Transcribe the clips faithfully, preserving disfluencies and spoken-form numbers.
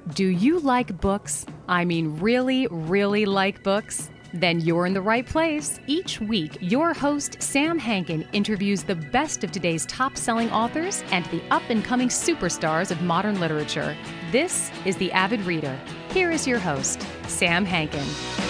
Do you like books? I mean, really, really like books? Then you're in the right place. Each week, your host, Sam Hankin, interviews the best of today's top-selling authors and the up-and-coming superstars of modern literature. This is The Avid Reader. Here is your host, Sam Hankin.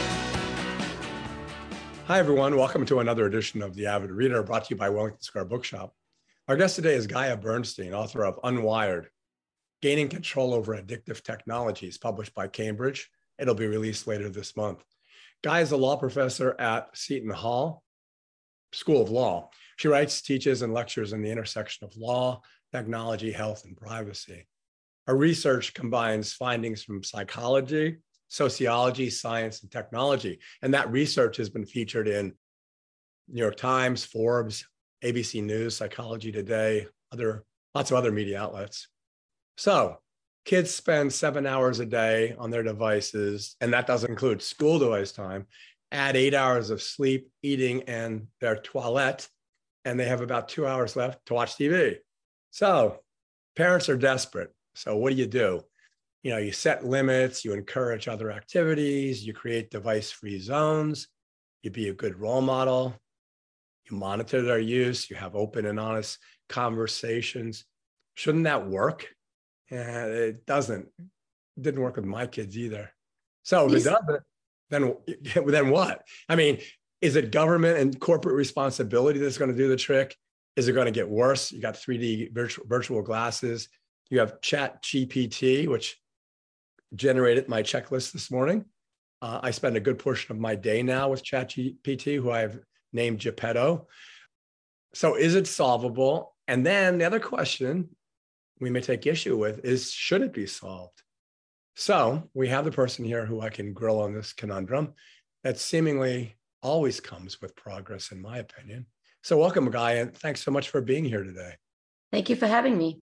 Hi, everyone. Welcome to another edition of The Avid Reader, brought to you by Wellington Square Bookshop. Our guest today is Gaia Bernstein, author of Unwired, Gaining Control Over Addictive Technologies, published by Cambridge. It'll be released later this month. Gaia is a law professor at Seton Hall School of Law. She writes, teaches, and lectures in the intersection of law, technology, health, and privacy. Her research combines findings from psychology, sociology, science, and technology. And that research has been featured in New York Times, Forbes, A B C News, Psychology Today, other lots of other media outlets. So kids spend seven hours a day on their devices, and that doesn't include school device time, add eight hours of sleep, eating, and their toilette, and they have about two hours left to watch T V. So parents are desperate. So what do you do? You know, you set limits, you encourage other activities, you create device-free zones, you be a good role model, you monitor their use, you have open and honest conversations. Shouldn't that work? And it doesn't. It didn't work with my kids either. So if it doesn't, then, then what? I mean, is it government and corporate responsibility that's going to do the trick? Is it going to get worse? You got three D virtual, virtual glasses. You have Chat G P T, which generated my checklist this morning. Uh, I spend a good portion of my day now with Chat G P T, who I've named Geppetto. So is it solvable? And then the other question we may take issue with is, should it be solved? So we have the person here who I can grill on this conundrum that seemingly always comes with progress, in my opinion. So welcome, Gaia, and thanks so much for being here today. Thank you for having me.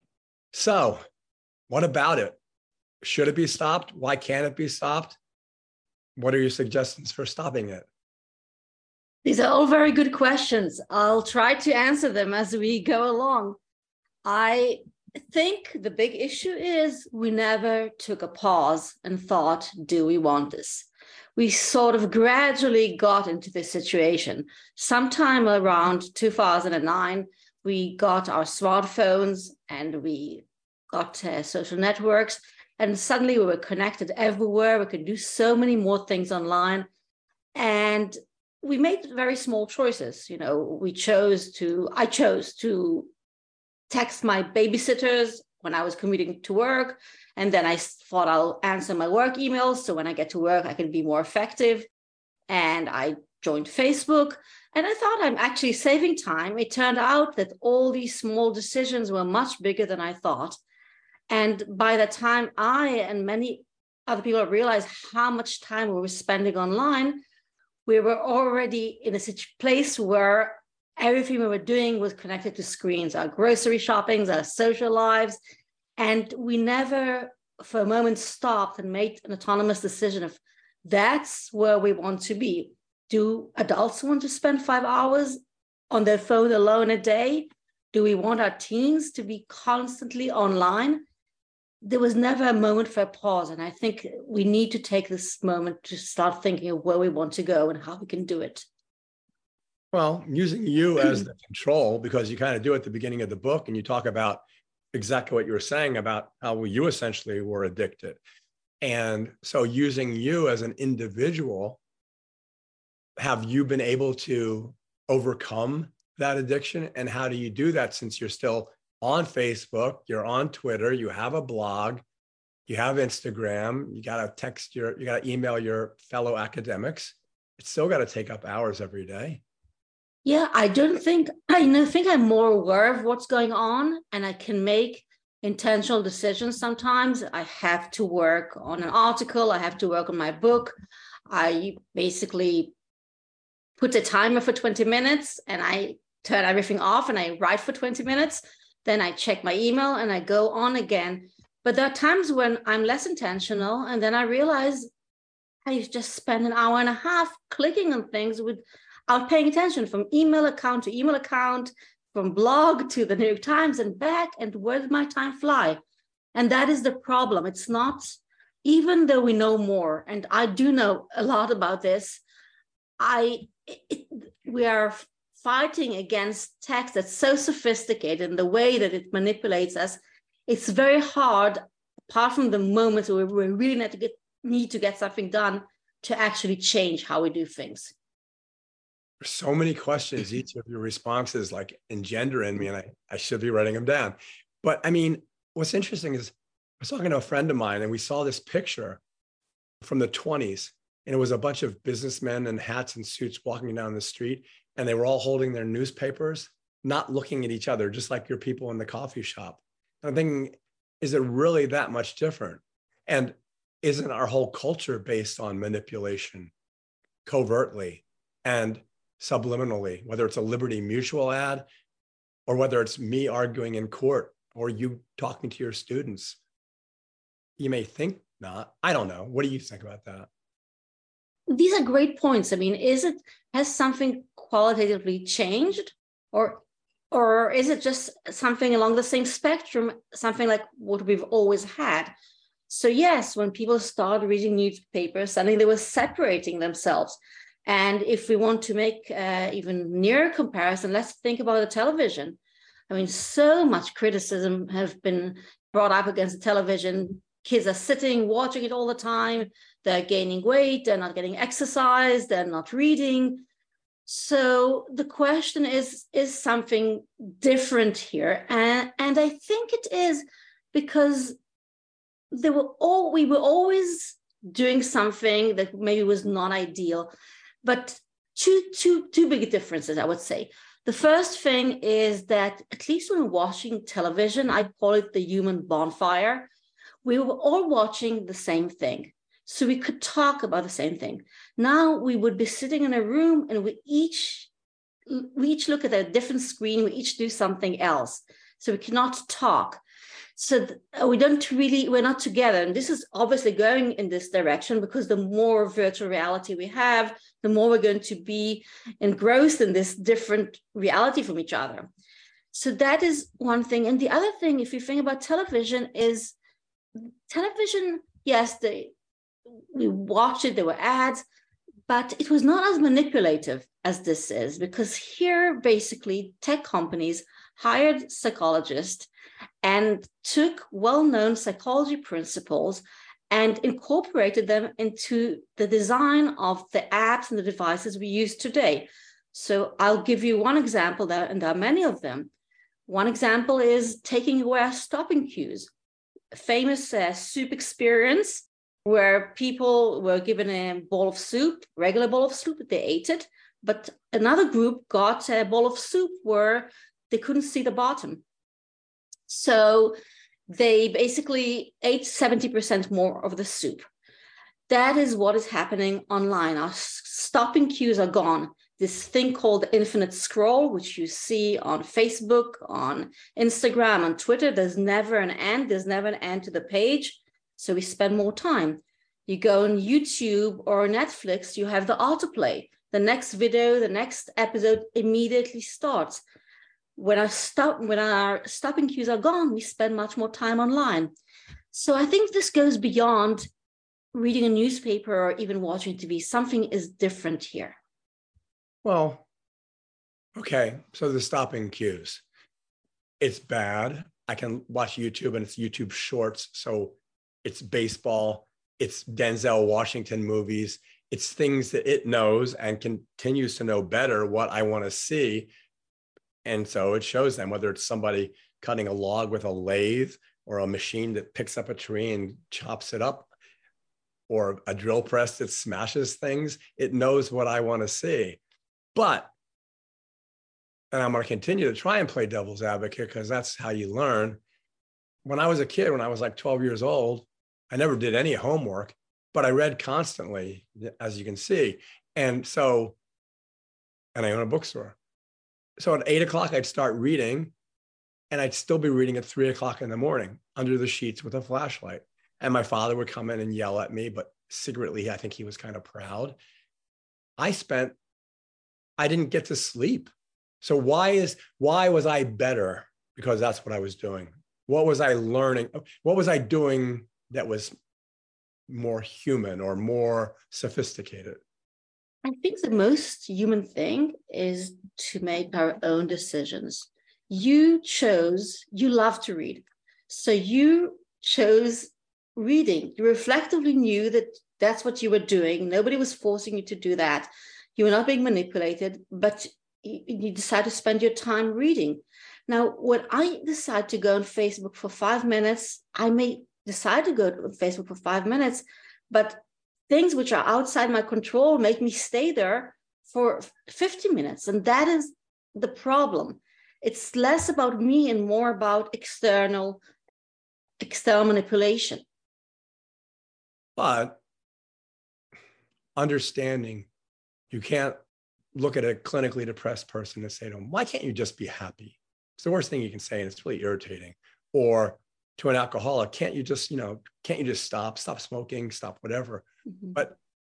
So what about it? Should it be stopped? Why can't it be stopped? What are your suggestions for stopping it? These are all very good questions. I'll try to answer them as we go along. I think the big issue is we never took a pause and thought, do we want this? We sort of gradually got into this situation. Sometime around two thousand nine, we got our smartphones and we got uh, social networks, and suddenly we were connected everywhere. We could do so many more things online. And we made very small choices. You know, we chose to, I chose to text my babysitters when I was commuting to work. And then I thought I'll answer my work emails, so when I get to work, I can be more effective. And I joined Facebook. And I thought I'm actually saving time. It turned out that all these small decisions were much bigger than I thought. And by the time I and many other people realized how much time we were spending online, we were already in a place where everything we were doing was connected to screens, our grocery shoppings, our social lives. And we never for a moment stopped and made an autonomous decision of that's where we want to be. Do adults want to spend five hours on their phone alone a day? Do we want our teens to be constantly online? There was never a moment for a pause. And I think we need to take this moment to start thinking of where we want to go and how we can do it. Well, using you as the control, because you kind of do at the beginning of the book, and you talk about exactly what you were saying about how you essentially were addicted. And so using you as an individual, have you been able to overcome that addiction? And how do you do that since you're still on Facebook, you're on Twitter, you have a blog, you have Instagram, you got to text your, you got to email your fellow academics. It's still got to take up hours every day. Yeah, I don't think, I know, think I'm more aware of what's going on, and I can make intentional decisions sometimes. I have to work on an article, I have to work on my book. I basically put a timer for twenty minutes and I turn everything off and I write for twenty minutes. Then I check my email and I go on again. But there are times when I'm less intentional, and then I realize I just spend an hour and a half clicking on things without paying attention, from email account to email account, from blog to the New York Times and back, and where did my time fly? And that is the problem. It's not, even though we know more, and I do know a lot about this, I it, we are fighting against text that's so sophisticated in the way that it manipulates us. It's very hard, apart from the moments where we really need to get need to get something done, to actually change how we do things. There's so many questions, each of your responses like engender in me, and I, I should be writing them down. But I mean, what's interesting is I was talking to a friend of mine and we saw this picture from the twenties, and it was a bunch of businessmen in hats and suits walking down the street, and they were all holding their newspapers, not looking at each other, just like your people in the coffee shop. And I'm thinking, is it really that much different? And isn't our whole culture based on manipulation covertly and subliminally, whether it's a Liberty Mutual ad or whether it's me arguing in court or you talking to your students? You may think not. I don't know. What do you think about that? These are great points. I mean, is it, has something qualitatively changed, or or is it just something along the same spectrum, something like what we've always had? So yes, when people started reading newspapers, suddenly they were separating themselves. And if we want to make uh, even nearer comparison, let's think about the television. I mean, so much criticism has been brought up against the television. Kids are sitting, watching it all the time. They're gaining weight. They're not getting exercise. They're not reading. So the question is, is something different here? And, and I think it is because they were all, we were always doing something that maybe was not ideal. But two, two, two big differences, I would say. The first thing is that, at least when watching television, I call it the human bonfire. We were all watching the same thing, so we could talk about the same thing. Now we would be sitting in a room and we each, we each look at a different screen, we each do something else, so we cannot talk. So we don't really, we're not together. And this is obviously going in this direction because the more virtual reality we have, the more we're going to be engrossed in this different reality from each other. So that is one thing. And the other thing, if you think about television, is television, yes, they, we watched it, there were ads, but it was not as manipulative as this is, because here, basically, tech companies hired psychologists and took well-known psychology principles and incorporated them into the design of the apps and the devices we use today. So I'll give you one example there, and there are many of them. One example is taking away our stopping cues. A famous uh, soup experience where people were given a bowl of soup, regular bowl of soup, they ate it, but another group got a bowl of soup where they couldn't see the bottom. So they basically ate seventy percent more of the soup. That is what is happening online. Our stopping cues are gone. This thing called infinite scroll, which you see on Facebook, on Instagram, on Twitter, there's never an end. There's never an end to the page. So we spend more time. You go on YouTube or Netflix, you have the autoplay. The next video, the next episode immediately starts. When our, stop, when our stopping cues are gone, we spend much more time online. So I think this goes beyond reading a newspaper or even watching T V. Something is different here. Well, okay, so the stopping cues, it's bad. I can watch YouTube and it's YouTube shorts. So it's baseball, it's Denzel Washington movies, it's things that it knows and continues to know better what I want to see. And so it shows them, whether it's somebody cutting a log with a lathe or a machine that picks up a tree and chops it up, or a drill press that smashes things. It knows what I want to see. But, and I'm going to continue to try and play devil's advocate because that's how you learn. When I was a kid, when I was like twelve years old, I never did any homework, but I read constantly, as you can see. And so, and I own a bookstore. So at eight o'clock, I'd start reading, and I'd still be reading at three o'clock in the morning under the sheets with a flashlight. And my father would come in and yell at me, but secretly, I think he was kind of proud. I spent, I didn't get to sleep. So why is, why was I better? Because that's what I was doing. What was I learning? What was I doing that was more human or more sophisticated? I think the most human thing is to make our own decisions. You chose, you love to read. So you chose reading. You reflectively knew that that's what you were doing. Nobody was forcing you to do that. You were not being manipulated, but you decide to spend your time reading. Now, when I decide to go on Facebook for five minutes, I may decide to go on Facebook for five minutes, but things which are outside my control make me stay there for fifty minutes. And that is the problem. It's less about me and more about external, external manipulation. But understanding you can't look at a clinically depressed person and say to them, why can't you just be happy? It's the worst thing you can say, and it's really irritating. Or to an alcoholic, can't you just, you know, can't you just stop, stop smoking, stop whatever? Mm-hmm. But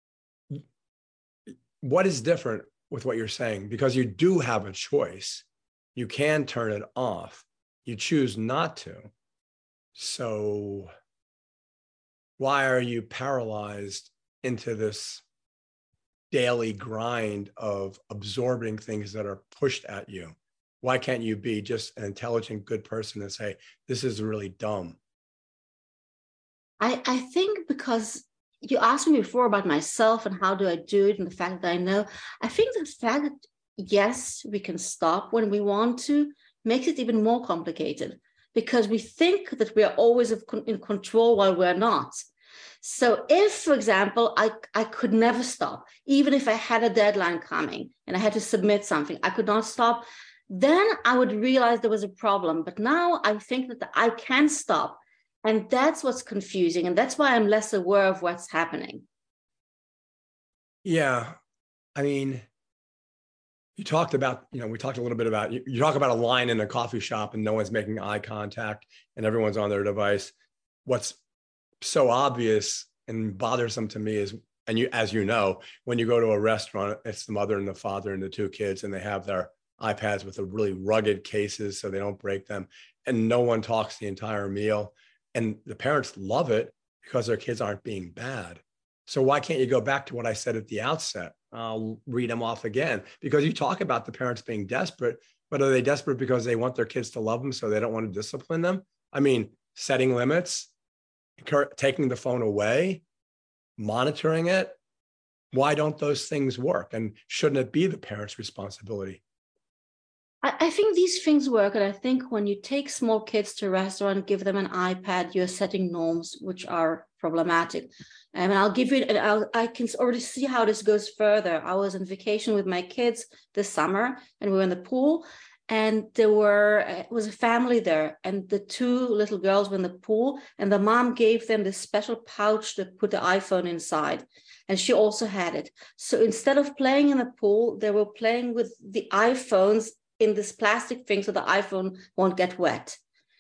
what is different with what you're saying? Because you do have a choice. You can turn it off. You choose not to. So why are you paralyzed into this daily grind of absorbing things that are pushed at you? Why can't you be just an intelligent, good person and say, this is really dumb? I, I think because you asked me before about myself and how do I do it and the fact that I know, I think the fact that, yes, we can stop when we want to makes it even more complicated because we think that we are always in control while we're not. So if, for example, I, I could never stop, even if I had a deadline coming and I had to submit something, I could not stop, then I would realize there was a problem. But now I think that I can stop. And that's what's confusing. And that's why I'm less aware of what's happening. Yeah. I mean, you talked about, you know, we talked a little bit about, you, you talk about a line in a coffee shop and no one's making eye contact and everyone's on their device. What's so obvious and bothersome to me is, and you, as you know, when you go to a restaurant, it's the mother and the father and the two kids, and they have their iPads with the really rugged cases so they don't break them. And no one talks the entire meal. And the parents love it because their kids aren't being bad. So why can't you go back to what I said at the outset? I'll read them off again, because you talk about the parents being desperate, but are they desperate because they want their kids to love them so they don't want to discipline them? I mean, setting limits, taking the phone away, monitoring it. Why don't those things work? And shouldn't it be the parents' responsibility? I think these things work. And I think when you take small kids to a restaurant, give them an iPad, you're setting norms which are problematic. And I'll give you, and I'll, I can already see how this goes further. I was on vacation with my kids this summer and we were in the pool, and there were, it was a family there, and the two little girls were in the pool, and the mom gave them this special pouch to put the iPhone inside. And she also had it. So instead of playing in the pool, they were playing with the iPhones in this plastic thing so the iPhone won't get wet.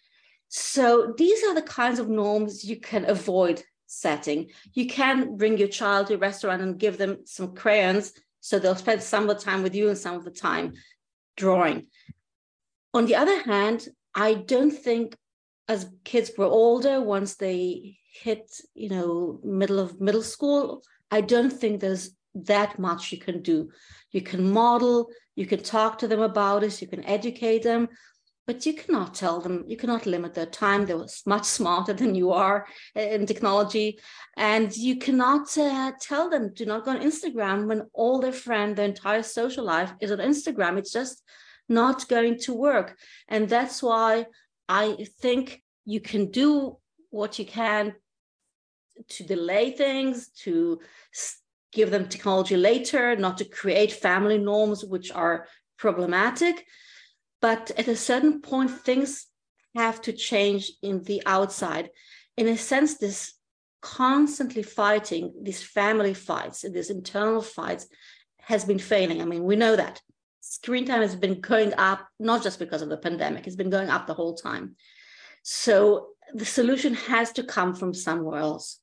So these are the kinds of norms you can avoid setting. You can bring your child to a restaurant and give them some crayons so they'll spend some of the time with you and some of the time drawing. On the other hand, I don't think as kids grow older, once they hit, you know, middle of middle school, I don't think there's that much you can do. You can model, you can talk to them about it, you can educate them, but you cannot tell them, you cannot limit their time. They're much smarter than you are in technology. And you cannot uh, tell them, do not go on Instagram when all their friends, their entire social life is on Instagram. It's just not going to work. And that's why I think you can do what you can to delay things, to give them technology later, not to create family norms which are problematic. But at a certain point, things have to change in the outside. In a sense, this constantly fighting, these family fights, and these internal fights has been failing. I mean, we know that. Screen time has been going up, not just because of the pandemic, it's been going up the whole time. So the solution has to come from somewhere else.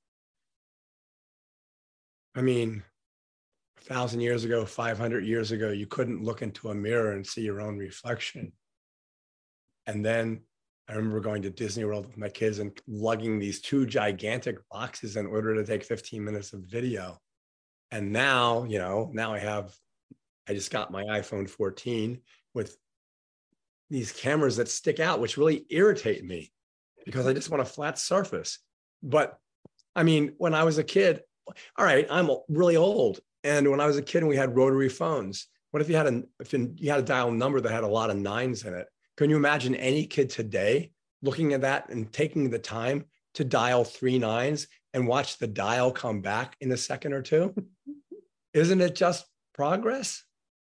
I mean, a thousand years ago, five hundred years ago, you couldn't look into a mirror and see your own reflection. And then I remember going to Disney World with my kids and lugging these two gigantic boxes in order to take fifteen minutes of video. And now, you know, now I have, I just got my iPhone fourteen with these cameras that stick out, which really irritate me because I just want a flat surface. But I mean, when I was a kid, all right, I'm really old. And when I was a kid and we had rotary phones, what if you had a, if you had a dial number that had a lot of nines in it? Can you imagine any kid today looking at that and taking the time to dial three nines and watch the dial come back in a second or two? Isn't it just progress?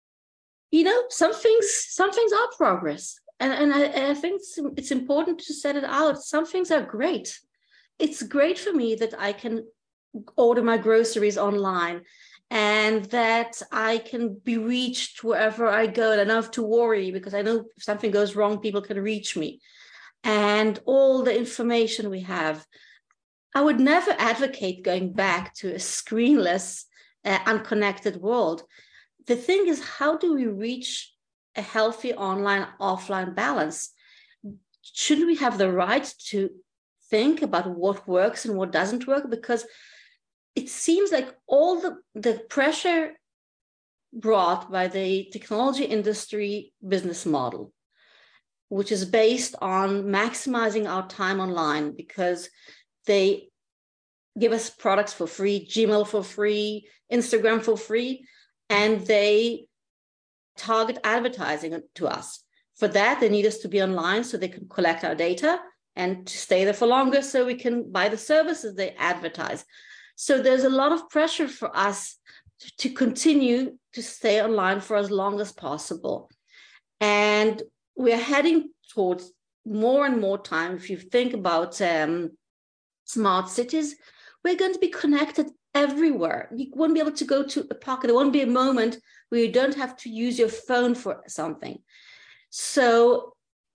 You know, some things, some things are progress. And, and, I, and I think it's, it's important to set it out. Some things are great. It's great for me that I can order my groceries online and that I can be reached wherever I go. And I don't have to worry because I know if something goes wrong, people can reach me. And all the information we have. I would never advocate going back to a screenless, uh, unconnected world. The thing is, how do we reach a healthy online-offline balance? Shouldn't we have the right to think about what works and what doesn't work? Because it seems like all the, the pressure brought by the technology industry business model, which is based on maximizing our time online because they give us products for free, Gmail for free, Instagram for free, and they target advertising to us. For that, they need us to be online so they can collect our data and to stay there for longer so we can buy the services they advertise. So there's a lot of pressure for us to continue to stay online for as long as possible. And we're heading towards more and more time. If you think about um, smart cities, we're going to be connected everywhere. You won't be able to go to a pocket. There won't be a moment where you don't have to use your phone for something. So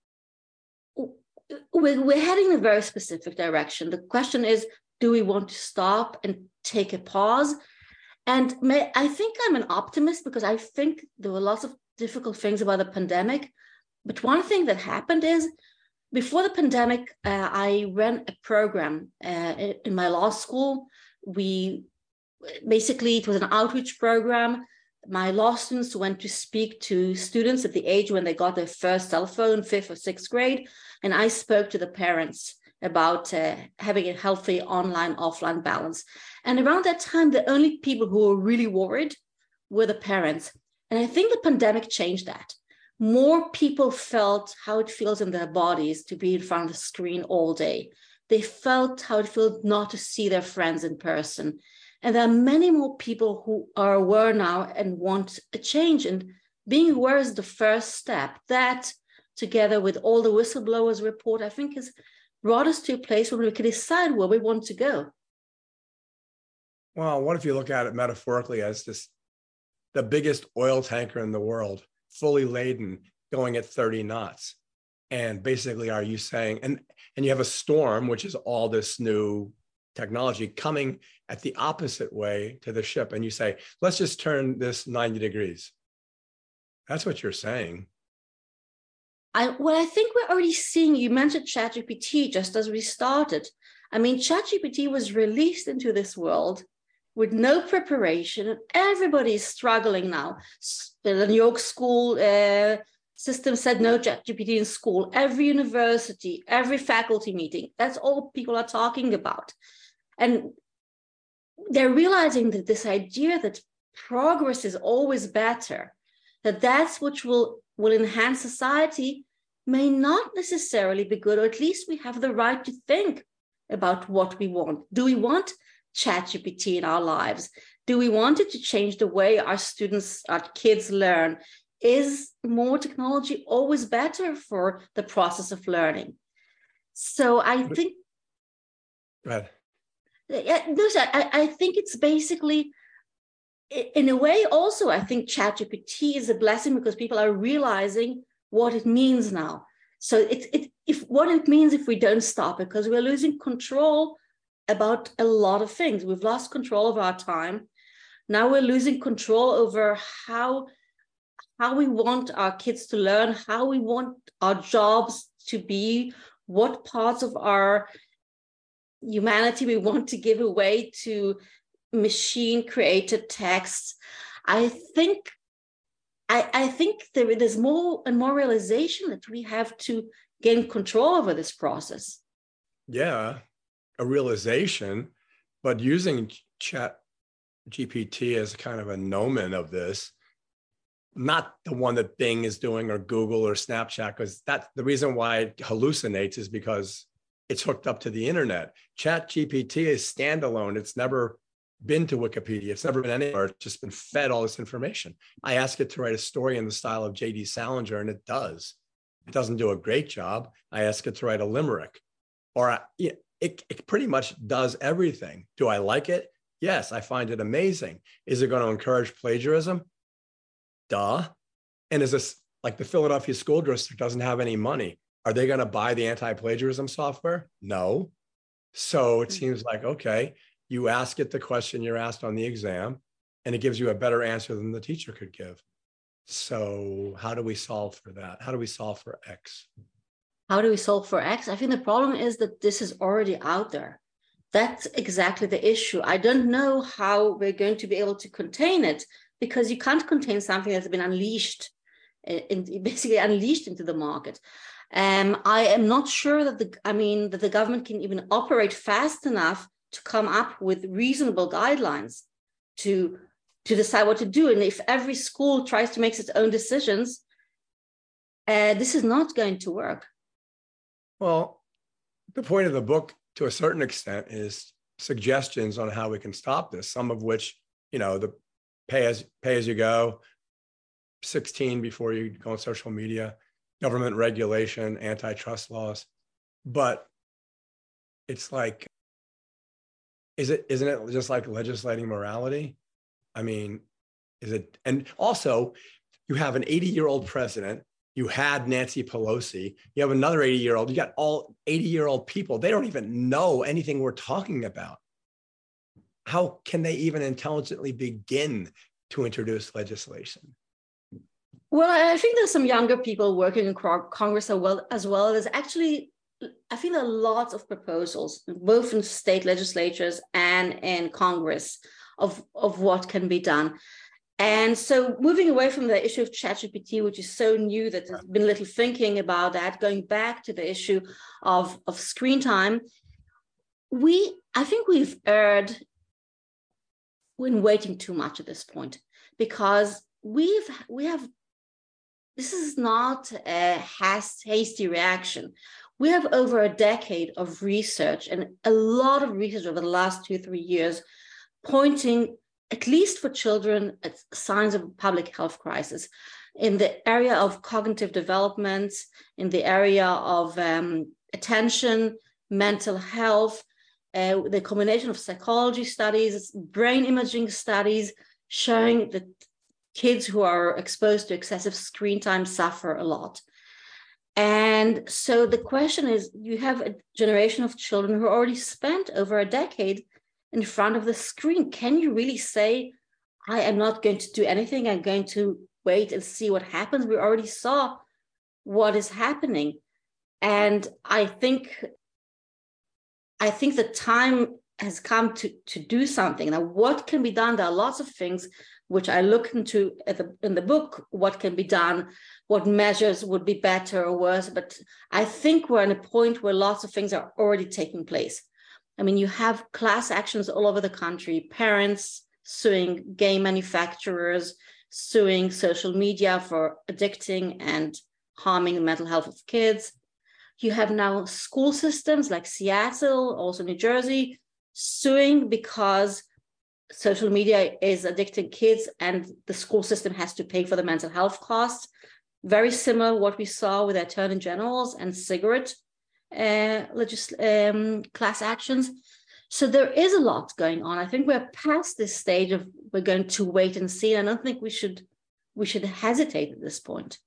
we're, we're heading in a very specific direction. The question is, do we want to stop and take a pause? And may, I think I'm an optimist because I think there were lots of difficult things about the pandemic. But one thing that happened is, before the pandemic, uh, I ran a program uh, in my law school. We basically, it was an outreach program. My law students went to speak to students at the age when they got their first cell phone, fifth or sixth grade. And I spoke to the parents about uh, having a healthy online, offline balance. And around that time, the only people who were really worried were the parents. And I think the pandemic changed that. More people felt how it feels in their bodies to be in front of the screen all day. They felt how it feels not to see their friends in person. And there are many more people who are aware now and want a change. And being aware is the first step. That, together with all the whistleblowers report, I think has brought us to a place where we can decide where we want to go. Well, what if you look at it metaphorically as this, the biggest oil tanker in the world, fully laden, going at thirty knots. And basically, are you saying, and, and you have a storm, which is all this new technology coming at the opposite way to the ship. And you say, let's just turn this ninety degrees. That's what you're saying. I, well, I think we're already seeing, you mentioned ChatGPT just as we started. I mean, ChatGPT was released into this world with no preparation, and everybody is struggling now. The New York school uh, system said no ChatGPT in school. Every university, every faculty meeting, that's all people are talking about. And they're realizing that this idea that progress is always better, that that's which will, will enhance society, may not necessarily be good, or at least we have the right to think about what we want. Do we want ChatGPT in our lives? Do we want it to change the way our students, our kids learn? Is more technology always better for the process of learning? So I think, Go ahead. Yeah, I, I think it's basically, in a way also, I think ChatGPT is a blessing because people are realizing what it means now. So it, it, if what it means if we don't stop it, because we're losing control about a lot of things. We've lost control of our time. Now we're losing control over how, how we want our kids to learn, how we want our jobs to be, what parts of our humanity we want to give away to machine created texts. I think I, I think there, there's more and more realization that we have to gain control over this process. Yeah, a realization, but using Chat G P T as kind of a nomen of this, not the one that Bing is doing or Google or Snapchat, because that's the reason why it hallucinates is because it's hooked up to the internet. Chat G P T is standalone. It's never been to Wikipedia. It's never been anywhere. It's just been fed all this information. I ask it to write a story in the style of J D Salinger, and it does. It doesn't do a great job. I ask it to write a limerick, or I, it, it pretty much does everything. Do I like it? Yes, I find it amazing. Is it going to encourage plagiarism? Duh. And is this like the Philadelphia School District doesn't have any money? Are they going to buy the anti-plagiarism software? No. So it seems like, okay, you ask it the question you're asked on the exam, and it gives you a better answer than the teacher could give. So how do we solve for that? How do we solve for X? How do we solve for X? I think the problem is that this is already out there. That's exactly the issue. I don't know how we're going to be able to contain it, because you can't contain something that's been unleashed, in, basically unleashed into the market. Um, I am not sure that the, I mean, that the government can even operate fast enough to come up with reasonable guidelines to, to decide what to do. And if every school tries to make its own decisions, uh, this is not going to work. Well, the point of the book, to a certain extent, is suggestions on how we can stop this, some of which, you know, the pay as, pay as you go, sixteen before you go on social media, government regulation, antitrust laws. But it's like, is it, isn't it just like legislating morality? I mean, is it, and also you have an eighty year old president, you had Nancy Pelosi, you have another eighty year old, you got all eighty year old people. They don't even know anything we're talking about. How can they even intelligently begin to introduce legislation? Well, I think there's some younger people working in Congress as well. As well. There's actually, I think there are lots of proposals, both in state legislatures and in Congress, of, of what can be done. And so moving away from the issue of ChatGPT, which is so new that there's been little thinking about that, going back to the issue of, of screen time, we, I think we've erred when waiting too much at this point, because we've, we have, this is not a hasty reaction. We have over a decade of research and a lot of research over the last two, three years pointing, at least for children, at signs of public health crisis in the area of cognitive development, in the area of um, attention, mental health, uh, the combination of psychology studies, brain imaging studies showing that kids who are exposed to excessive screen time suffer a lot. And so the question is, you have a generation of children who already spent over a decade in front of the screen. Can you really say, I am not going to do anything, I'm going to wait and see what happens? We already saw what is happening. And I think, I think the time has come to, to do something. Now, what can be done? There are lots of things which I look into at the, in the book, what can be done, what measures would be better or worse. But I think we're at a point where lots of things are already taking place. I mean, you have class actions all over the country, parents suing game manufacturers, suing social media for addicting and harming the mental health of kids. You have now school systems like Seattle, also New Jersey, suing because social media is addicting kids and the school system has to pay for the mental health costs. Very similar to what we saw with Attorney Generals and cigarette uh, legis- um, class actions. So there is a lot going on. I think we're past this stage of we're going to wait and see. I don't think we should we should hesitate at this point.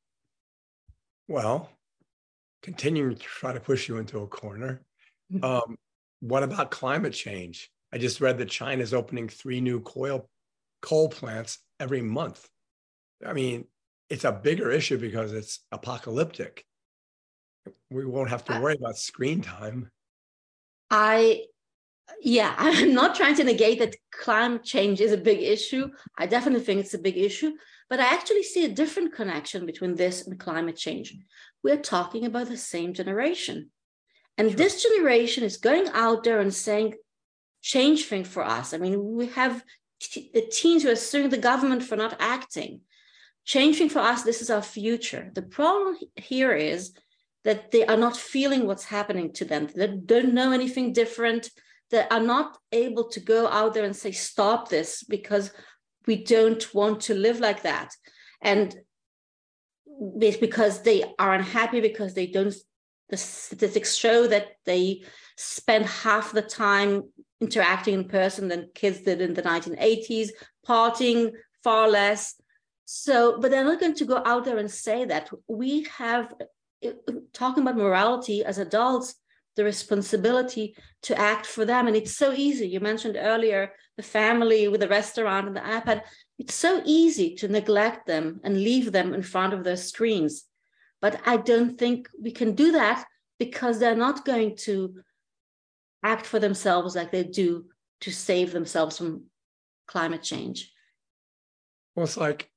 Well, continuing to try to push you into a corner. Um, what about climate change? I just read that China is opening three new coal coal plants every month. I mean, it's a bigger issue because it's apocalyptic. we won't have to worry about screen time. I, yeah, I'm not trying to negate that climate change is a big issue. I definitely think it's a big issue, but I actually see a different connection between this and climate change. We're talking about the same generation. And sure. This generation is going out there and saying, change things for us. I mean, we have t- the teens who are suing the government for not acting. Changing for us, this is our future. The problem here is that they are not feeling what's happening to them. They don't know anything different. They are not able to go out there and say, stop this, because we don't want to live like that. And it's because they are unhappy, because they don't, the statistics show that they spend half the time interacting in person than kids did in the nineteen eighties, partying far less. So, but they're not going to go out there and say that. We have, talking about morality as adults, the responsibility to act for them. And it's so easy. You mentioned earlier the family with the restaurant and the iPad. It's so easy to neglect them and leave them in front of their screens. But I don't think we can do that, because they're not going to act for themselves like they do to save themselves from climate change. Well, it's like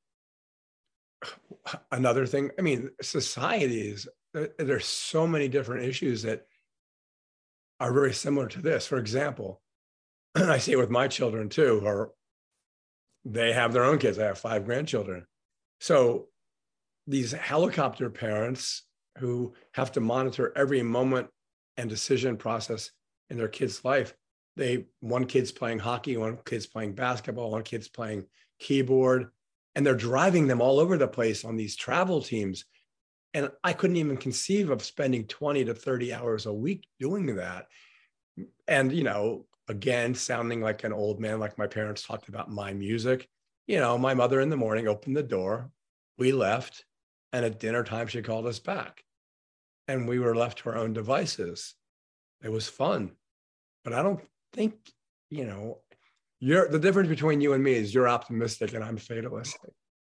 another thing. I mean, societies, there's so many different issues that are very similar to this. For example, and I see it with my children too, or they have their own kids. I have five grandchildren. So these helicopter parents who have to monitor every moment and decision process in their kid's life. They, one kid's playing hockey, one kid's playing basketball, one kid's playing keyboard, and they're driving them all over the place on these travel teams. And I couldn't even conceive of spending twenty to thirty hours a week doing that. And, you know, again, sounding like an old man, like my parents talked about my music. You know, my mother in the morning opened the door, we left, and at dinner time, she called us back. And we were left to our own devices. It was fun. But I don't think, you know, you're, the difference between you and me is you're optimistic and I'm fatalistic.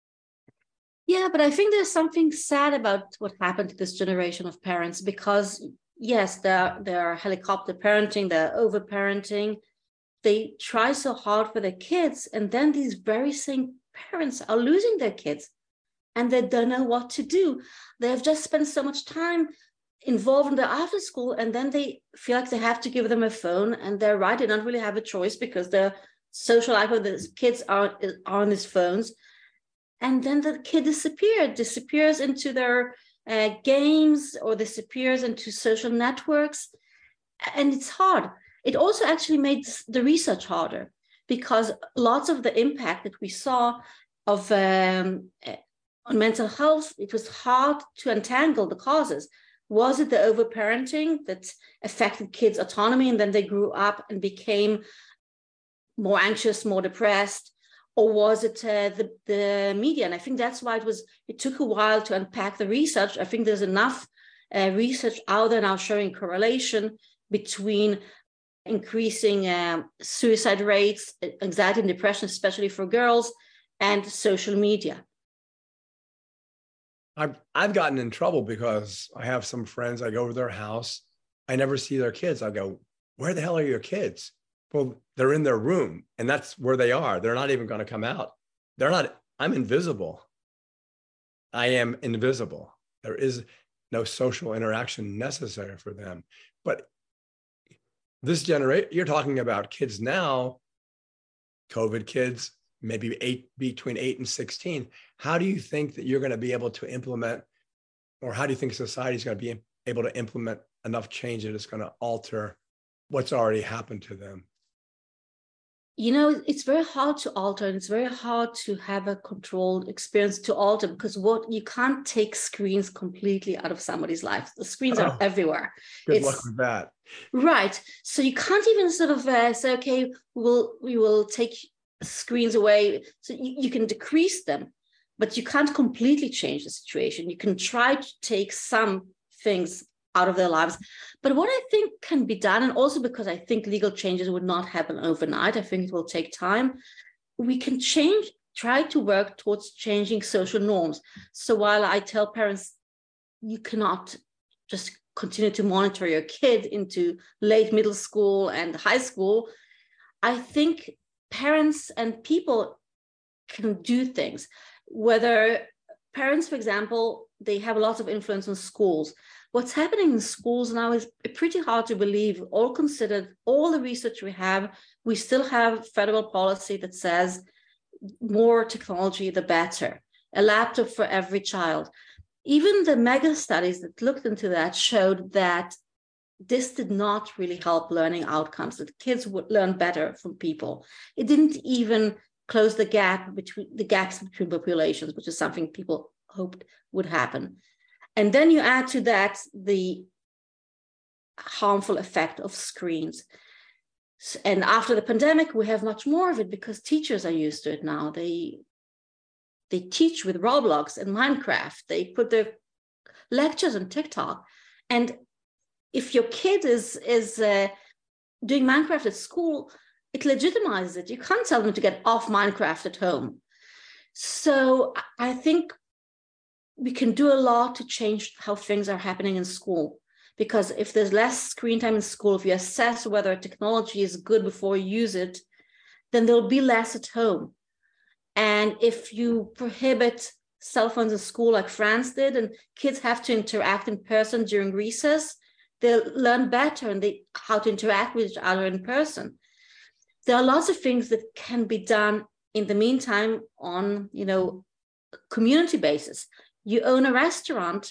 Yeah, but I think there's something sad about what happened to this generation of parents, because yes, they're, they're helicopter parenting, they're over-parenting. They try so hard for their kids, and then these very same parents are losing their kids and they don't know what to do. They've just spent so much time involved in the after school, and then they feel like they have to give them a phone, and they're right, they don't really have a choice because the social life of the kids are, are on these phones. And then the kid disappeared, disappears into their uh, games, or disappears into social networks. And it's hard. It also actually made the research harder, because lots of the impact that we saw of um, on mental health, it was hard to untangle the causes. Was it the overparenting that affected kids' autonomy, and then they grew up and became more anxious, more depressed? Or was it uh, the, the media? And I think that's why it was, it took a while to unpack the research. I think there's enough uh, research out there now showing correlation between increasing uh, suicide rates, anxiety and depression, especially for girls, and social media. I've, I've gotten in trouble because I have some friends, I go over their house, I never see their kids. I go, where the hell are your kids? Well, they're in their room, and that's where they are. They're not even going to come out. They're not, I'm invisible. I am invisible. There is no social interaction necessary for them. But this generation, you're talking about kids now, COVID kids, maybe eight, between eight and sixteen. How do you think that you're going to be able to implement, or how do you think society is going to be able to implement enough change that it's going to alter what's already happened to them? You know, it's very hard to alter, and it's very hard to have a controlled experience to alter, because what you can't take screens completely out of somebody's life. The screens oh, are everywhere. Good it's, luck with that. Right. So you can't even sort of uh, say, okay, we'll, we will take screens away. So you, you can decrease them, but you can't completely change the situation. You can try to take some things out of their lives. But what I think can be done, and also because I think legal changes would not happen overnight, I think it will take time, we can change, try to work towards changing social norms. So while I tell parents, you cannot just continue to monitor your kid into late middle school and high school. I think parents and people can do things, whether parents, for example, they have lots of influence on schools. What's happening in schools now is pretty hard to believe. All considered, all the research we have, we still have federal policy that says more technology, the better. A laptop for every child. Even the mega studies that looked into that showed that this did not really help learning outcomes, that kids would learn better from people. It didn't even close the gap between the gaps between populations, which is something people hoped would happen. And then you add to that the harmful effect of screens. And after the pandemic, we have much more of it because teachers are used to it now. They, they teach with Roblox and Minecraft. They put their lectures on TikTok. And if your kid is, is uh, doing Minecraft at school, it legitimizes it. You can't tell them to get off Minecraft at home. So I think we can do a lot to change how things are happening in school. Because if there's less screen time in school, if you assess whether technology is good before you use it, then there'll be less at home. And if you prohibit cell phones in school like France did, and kids have to interact in person during recess, they'll learn better and they how to interact with each other in person. There are lots of things that can be done in the meantime on, you know, community basis. You own a restaurant,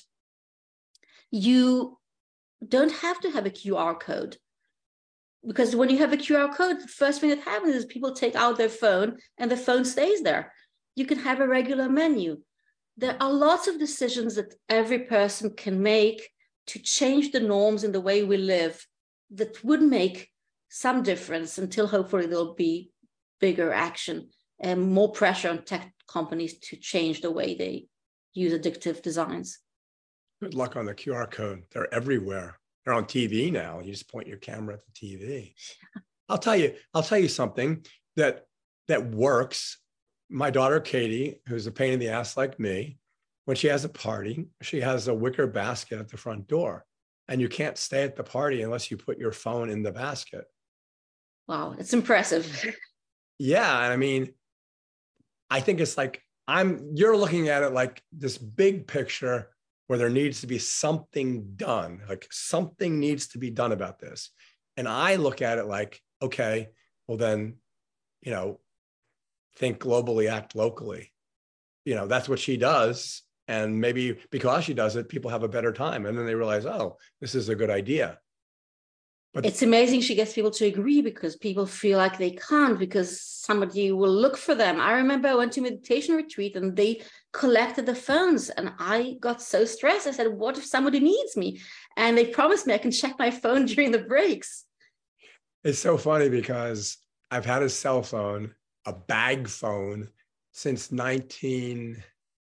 you don't have to have a Q R code. Because when you have a Q R code, the first thing that happens is people take out their phone and the phone stays there. You can have a regular menu. There are lots of decisions that every person can make to change the norms in the way we live that would make some difference until hopefully there'll be bigger action and more pressure on tech companies to change the way they use addictive designs. Good luck on the Q R code. They're everywhere. They're on T V now. You just point your camera at the T V. I'll tell you, I'll tell you something that that works. My daughter, Katie, who's a pain in the ass like me, when she has a party, she has a wicker basket at the front door. And you can't stay at the party unless you put your phone in the basket. Wow, it's impressive. Yeah, I mean, I think it's like, I'm, you're looking at it like this big picture where there needs to be something done, like something needs to be done about this. And I look at it like, okay, well then, you know, think globally, act locally. You know, that's what she does. And maybe because she does it, people have a better time. And then they realize, oh, this is a good idea. But it's amazing she gets people to agree because people feel like they can't because somebody will look for them. I remember I went to a meditation retreat and they collected the phones and I got so stressed. I said, what if somebody needs me? And they promised me I can check my phone during the breaks. It's so funny because I've had a cell phone, a bag phone, since nineteen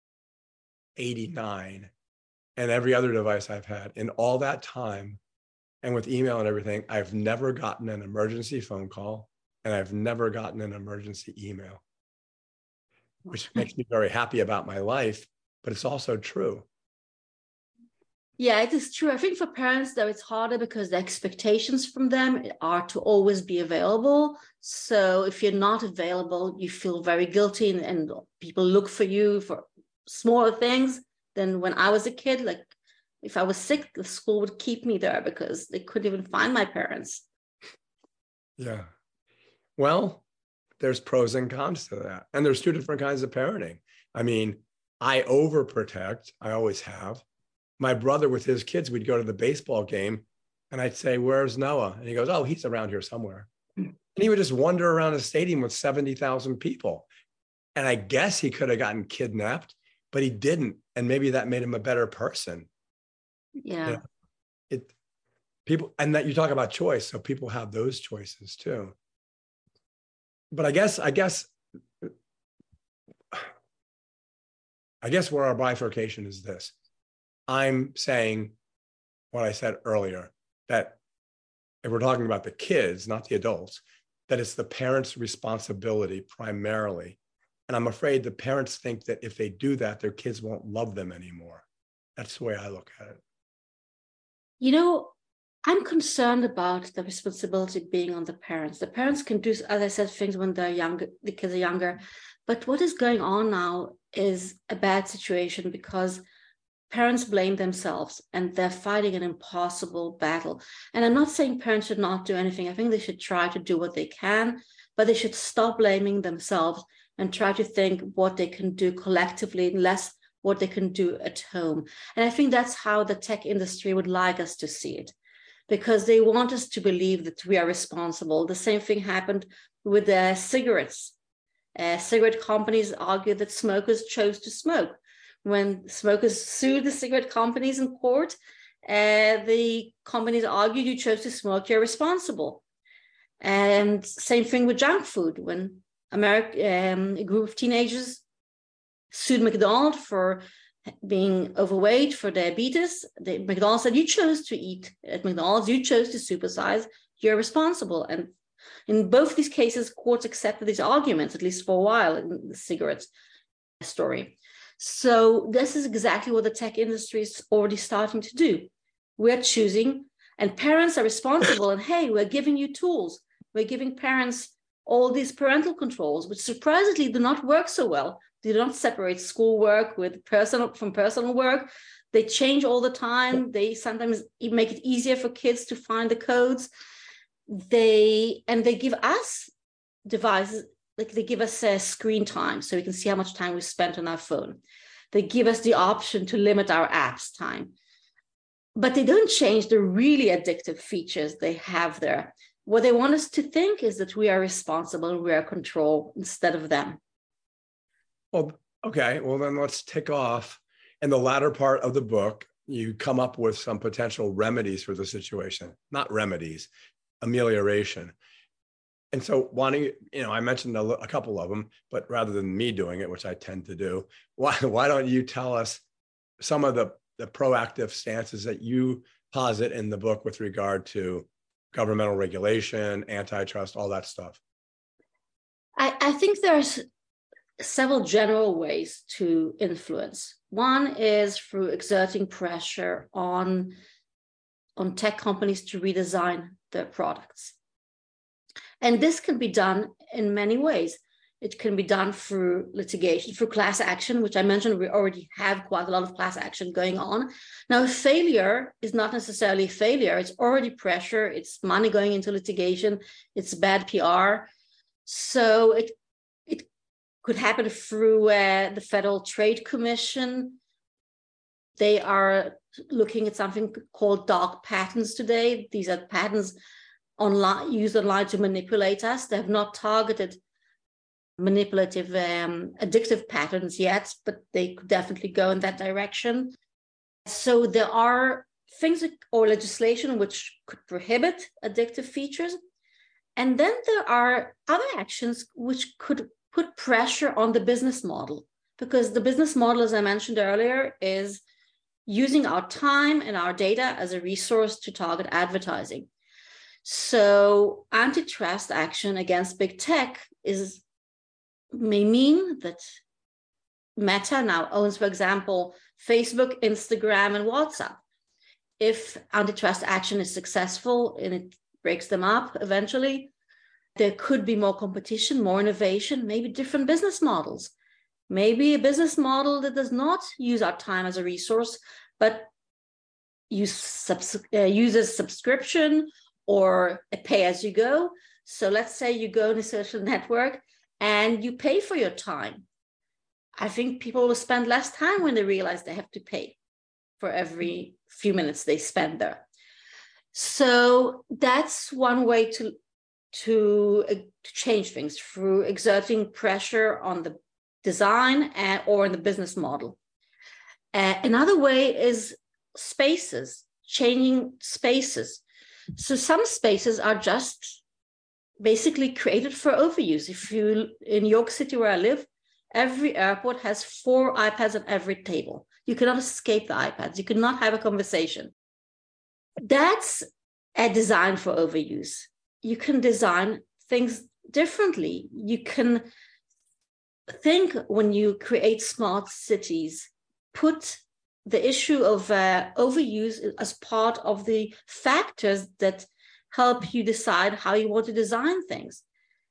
eighty-nine, and every other device I've had. In all that time, and with email and everything, I've never gotten an emergency phone call and I've never gotten an emergency email, which makes me very happy about my life, but it's also true. Yeah, it is true. I think for parents, though, it's harder because the expectations from them are to always be available. So if you're not available, you feel very guilty and, and people look for you for smaller things than when I was a kid. Like if I was sick, the school would keep me there because they couldn't even find my parents. Yeah. Well, there's pros and cons to that. And there's two different kinds of parenting. I mean, I overprotect. I always have. My brother with his kids, we'd go to the baseball game and I'd say, where's Noah? And he goes, oh, he's around here somewhere. And he would just wander around a stadium with seventy thousand people. And I guess he could have gotten kidnapped, but he didn't. And maybe that made him a better person. Yeah. You know, it people, and that you talk about choice. So people have those choices too. But I guess, I guess, I guess where our bifurcation is this. I'm saying what I said earlier, that if we're talking about the kids, not the adults, that it's the parents' responsibility primarily. And I'm afraid the parents think that if they do that, their kids won't love them anymore. That's the way I look at it. You know, I'm concerned about the responsibility being on the parents. The parents can do, as I said, things when they're younger, the kids are younger. But what is going on now is a bad situation because parents blame themselves and they're fighting an impossible battle. And I'm not saying parents should not do anything. I think they should try to do what they can, but they should stop blaming themselves and try to think what they can do collectively, less what they can do at home. And I think that's how the tech industry would like us to see it, because they want us to believe that we are responsible. The same thing happened with uh, cigarettes. Uh, cigarette companies argue that smokers chose to smoke. When smokers sued the cigarette companies in court, uh, the companies argued you chose to smoke, you're responsible. And same thing with junk food. When America, um, a group of teenagers sued McDonald's for being overweight, for diabetes, the, McDonald's said, you chose to eat at McDonald's, you chose to supersize, you're responsible. And in both these cases, courts accepted these arguments, at least for a while, in the cigarettes story. So this is exactly what the tech industry is already starting to do. We're choosing, and parents are responsible, and hey, we're giving you tools. We're giving parents all these parental controls, which surprisingly do not work so well. They don't separate schoolwork with personal from personal work. They change all the time. They sometimes make it easier for kids to find the codes. They and they give us devices, like they give us a screen time so we can see how much time we spent on our phone. They give us the option to limit our apps time, but they don't change the really addictive features they have there. What they want us to think is that we are responsible and we are in control instead of them. Well, okay, well then let's tick off. In the latter part of the book, you come up with some potential remedies for the situation, not remedies, amelioration. And so why don't you, you know, I mentioned a, a couple of them, but rather than me doing it, which I tend to do, why, why don't you tell us some of the, the proactive stances that you posit in the book with regard to governmental regulation, antitrust, all that stuff? I, I think there's several general ways to influence. One is through exerting pressure on, on tech companies to redesign their products. And this can be done in many ways. It can be done through litigation, through class action, which I mentioned we already have quite a lot of class action going on. Now, failure is not necessarily failure. It's already pressure. It's money going into litigation. It's bad P R. So it, it could happen through uh, the Federal Trade Commission. They are looking at something called dark patents today. These are patents online, used online to manipulate us. They have not targeted manipulative, um, addictive patterns yet, but they could definitely go in that direction. So there are things or legislation which could prohibit addictive features. And then there are other actions which could put pressure on the business model, because the business model, as I mentioned earlier, is using our time and our data as a resource to target advertising. So antitrust action against big tech is may mean that Meta now owns, for example, Facebook, Instagram, and WhatsApp. If antitrust action is successful and it breaks them up eventually, there could be more competition, more innovation, maybe different business models. Maybe a business model that does not use our time as a resource, but use subs- uh, uses subscription or a pay-as-you-go. So let's say you go in a social network and you pay for your time. I think people will spend less time when they realize they have to pay for every few minutes they spend there. So that's one way to, to, uh, to change things, through exerting pressure on the design and, or in the business model. Uh, another way is spaces, changing spaces. So some spaces are just basically created for overuse. If you, in New York City where I live, every airport has four iPads at every table. You cannot escape the iPads. You cannot have a conversation. That's a design for overuse. You can design things differently. You can think, when you create smart cities, put the issue of uh, overuse as part of the factors that help you decide how you want to design things.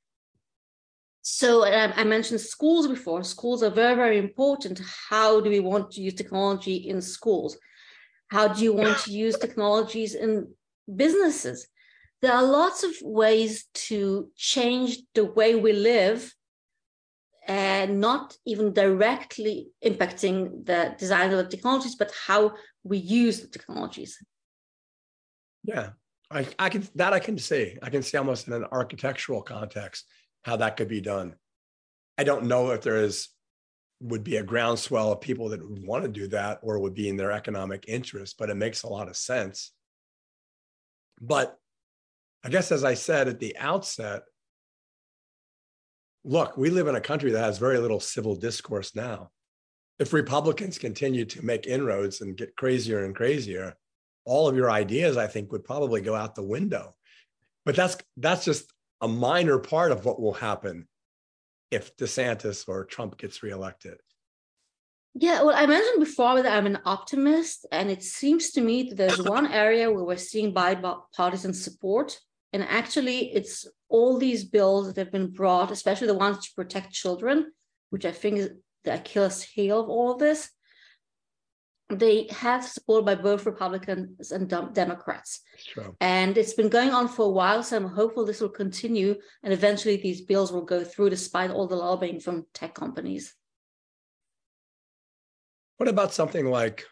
So um, I mentioned schools before. Schools are very, very important. How do we want to use technology in schools? How do you want to use technologies in businesses? There are lots of ways to change the way we live, and not even directly impacting the design of the technologies, but how we use the technologies. Yeah, I, I can that I can see. I can see almost in an architectural context how that could be done. I don't know if there is would be a groundswell of people that would want to do that or would be in their economic interest, but it makes a lot of sense. But I guess, as I said at the outset, look, we live in a country that has very little civil discourse now. If Republicans continue to make inroads and get crazier and crazier, all of your ideas, I think, would probably go out the window. But that's that's just a minor part of what will happen if DeSantis or Trump gets reelected. Yeah, well, I mentioned before that I'm an optimist, and it seems to me that there's one area where we're seeing bipartisan support. And actually, it's all these bills that have been brought, especially the ones to protect children, which I think is the Achilles heel of all of this. They have support by both Republicans and Democrats. Sure. And it's been going on for a while, so I'm hopeful this will continue, and eventually these bills will go through despite all the lobbying from tech companies. What about something like,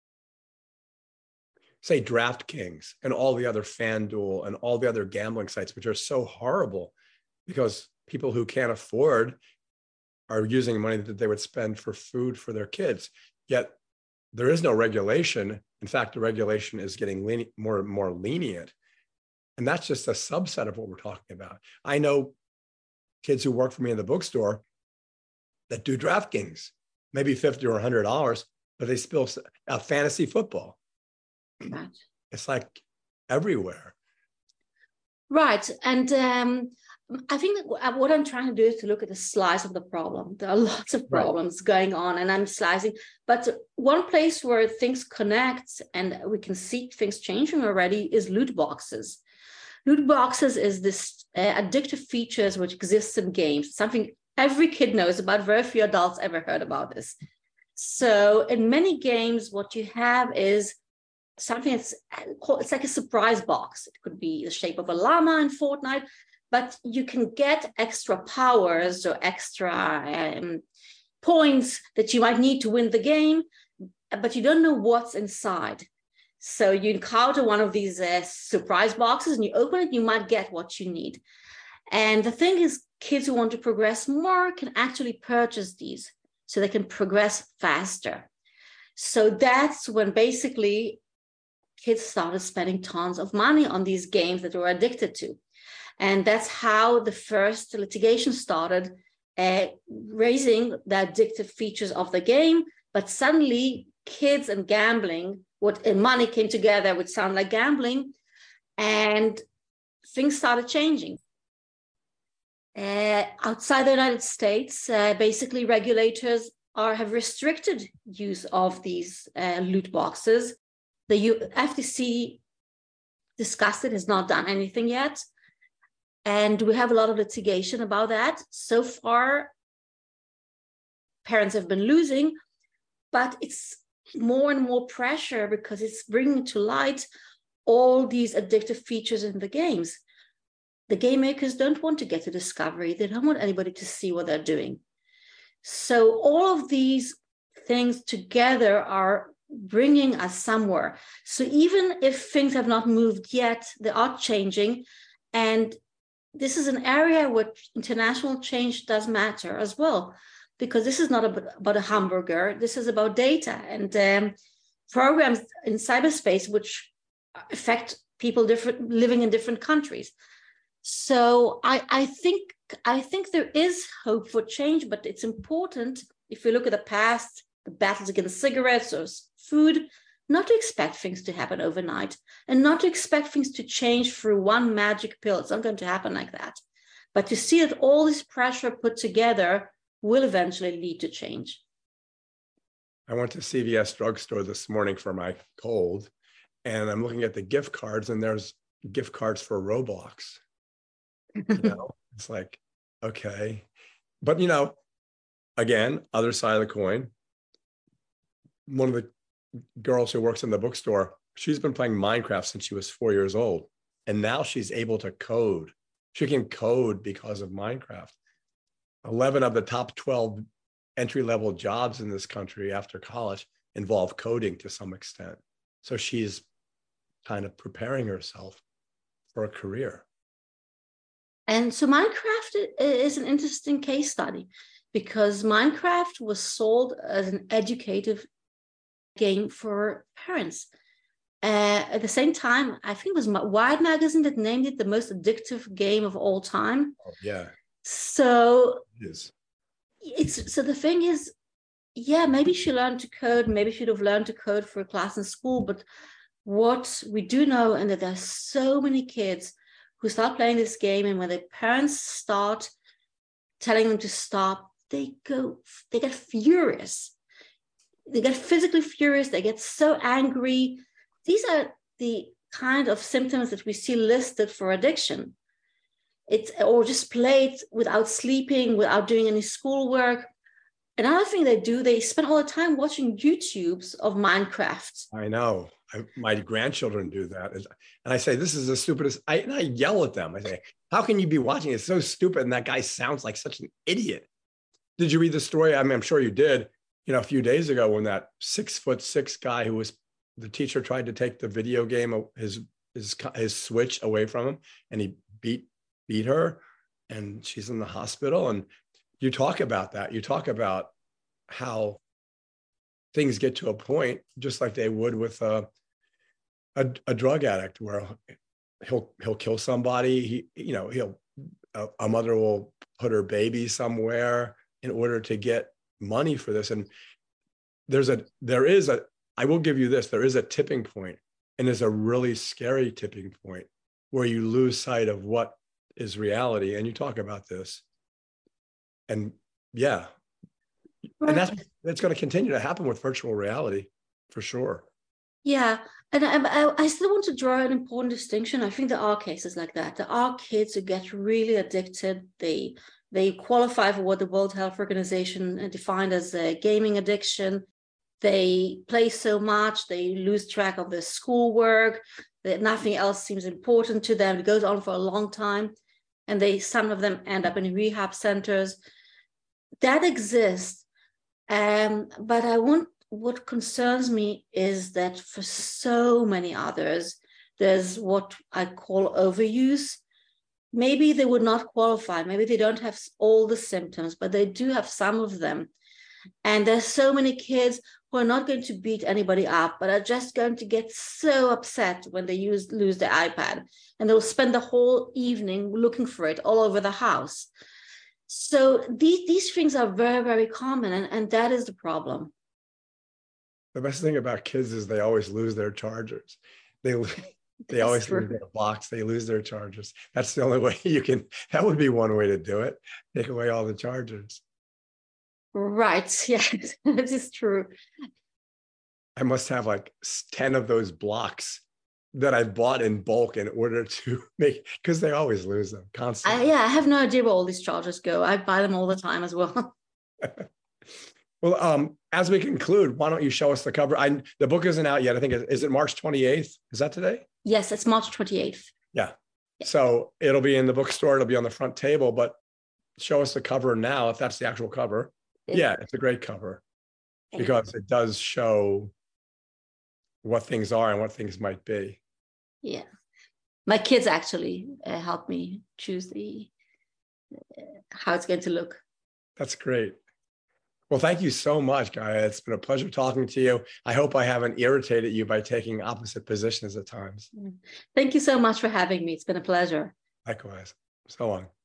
say, DraftKings and all the other FanDuel and all the other gambling sites, which are so horrible because people who can't afford are using money that they would spend for food for their kids. Yet there is no regulation. In fact, the regulation is getting len- more and more lenient. And that's just a subset of what we're talking about. I know kids who work for me in the bookstore that do DraftKings, maybe fifty or one hundred dollars, but they spill uh, fantasy football. Right. It's like everywhere. Right. And um, I think that what I'm trying to do is to look at the slice of the problem. There are lots of problems right. going on, and I'm slicing. But one place where things connect and we can see things changing already is loot boxes. Loot boxes is this uh, addictive features which exists in games, something every kid knows about. Very few adults ever heard about this. So in many games, what you have is something that's called, it's like a surprise box. It could be the shape of a llama in Fortnite, but you can get extra powers or extra um, points that you might need to win the game, but you don't know what's inside. So you encounter one of these uh, surprise boxes and you open it, you might get what you need. And the thing is, kids who want to progress more can actually purchase these so they can progress faster. So that's when basically kids started spending tons of money on these games that they were addicted to. And that's how the first litigation started, uh, raising the addictive features of the game. But suddenly kids and gambling, what and money came together, which sound like gambling, and things started changing. Uh, outside the United States, uh, basically regulators are have restricted use of these uh, loot boxes. The U- F T C discussed it, has not done anything yet. And we have a lot of litigation about that. So far, parents have been losing, but it's more and more pressure because it's bringing to light all these addictive features in the games. The game makers don't want to get to discovery. They don't want anybody to see what they're doing. So all of these things together are bringing us somewhere. So even if things have not moved yet, they are changing. And this is an area where international change does matter as well, because this is not about a hamburger. This is about data and um, programs in cyberspace which affect people different living in different countries. So I, I think I think there is hope for change, but it's important, if you look at the past, the battles against cigarettes or food, not to expect things to happen overnight and not to expect things to change through one magic pill. It's not going to happen like that. But to see that all this pressure put together will eventually lead to change. I went to C V S drugstore this morning for my cold, and I'm looking at the gift cards, and there's gift cards for Roblox. You know, it's like, okay. But, you know, again, other side of the coin, one of the girls who works in the bookstore, she's been playing Minecraft since she was four years old. And now she's able to code. She can code because of Minecraft. eleven of the top twelve entry-level jobs in this country after college involve coding to some extent. So she's kind of preparing herself for a career. And so Minecraft is an interesting case study because Minecraft was sold as an educative game for parents. Uh, at the same time, I think it was Wired Magazine that named it the most addictive game of all time. Oh, yeah. So it is. It's so the thing is, yeah, maybe she learned to code, maybe she'd have learned to code for a class in school, but what we do know, and that there's so many kids who start playing this game, and when their parents start telling them to stop, they go, they get furious. They get physically furious. They get so angry. These are the kind of symptoms that we see listed for addiction. It's or just play it without sleeping, without doing any schoolwork. Another thing they do, they spend all the time watching YouTubes of Minecraft. I know. I, my grandchildren do that. And I say, this is the stupidest. I, and I yell at them. I say, how can you be watching it? It's so stupid. And that guy sounds like such an idiot. Did you read the story? I mean, I'm sure you did. You know, a few days ago when that six foot six guy who was, the teacher tried to take the video game, his, his, his Switch away from him, and he beat, beat her, and she's in the hospital. And you talk about that. You talk about how things get to a point, just like they would with a, a, a drug addict, where he'll he'll kill somebody. He, you know, he'll a, a mother will put her baby somewhere in order to get money for this. And there's a there is a I will give you this. There is a tipping point, and there's a really scary tipping point where you lose sight of what is reality. And you talk about this, and yeah. And that's, that's going to continue to happen with virtual reality, for sure. Yeah. And I, I still want to draw an important distinction. I think there are cases like that. There are kids who get really addicted. They they qualify for what the World Health Organization defined as a gaming addiction. They play so much, they lose track of their schoolwork, that nothing else seems important to them. It goes on for a long time. And they some of them end up in rehab centers. That exists. Um, but I want, what concerns me is that for so many others, there's what I call overuse. Maybe they would not qualify. Maybe they don't have all the symptoms, but they do have some of them. And there's so many kids who are not going to beat anybody up, but are just going to get so upset when they use, lose their iPad. And they'll spend the whole evening looking for it all over the house. So these, these things are very, very common, and, and that is the problem. The best thing about kids is they always lose their chargers. They they That's always true. Lose their box. They lose their chargers. That's the only way you can, that would be one way to do it. Take away all the chargers. Right. Yeah, that is true. I must have like ten of those blocks that I bought in bulk in order to make, because they always lose them constantly. I, yeah, I have no idea where all these chargers go. I buy them all the time as well. Well, um, as we conclude, why don't you show us the cover? I the book isn't out yet. I think, is it March twenty-eighth? Is that today? Yes, it's March twenty-eighth. Yeah. yeah. So it'll be in the bookstore. It'll be on the front table, but show us the cover now, if that's the actual cover. It, yeah, it's a great cover because it does show what things are and what things might be. Yeah. My kids actually uh, helped me choose the uh, how it's going to look. That's great. Well, thank you so much, Gaia. It's been a pleasure talking to you. I hope I haven't irritated you by taking opposite positions at times. Thank you so much for having me. It's been a pleasure. Likewise. So long.